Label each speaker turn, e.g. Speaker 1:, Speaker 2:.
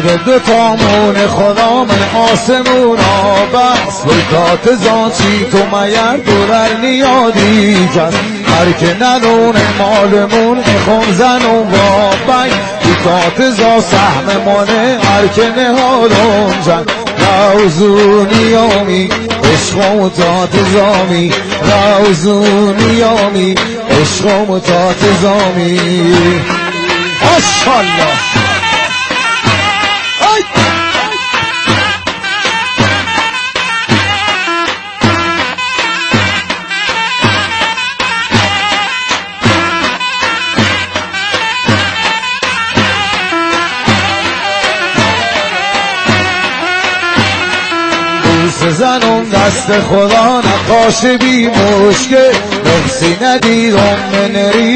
Speaker 1: مرد دوتامون خدا من آسمونا بس بکات زانچی تو میر دورر نیادی جد هر که ندونه مالمون میخون زنون با بک بکات زا سهم مانه هر که نهادون جد روزونیامی عشق و متات زامی روزونیامی عشق و متات زامی ماشاءالله زنم دست خدا نقاش بی مشکل نقصی ندیدم من